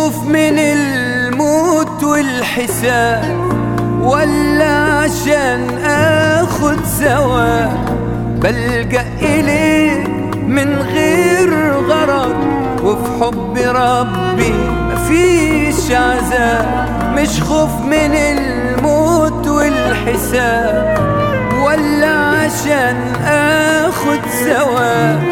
خوف من الموت والحساب، ولا عشان اخد ثواب بلجأ إليك من غير غرض، وفي حب ربي مفيش عذاب. مش خوف من الموت والحساب، ولا عشان اخد ثواب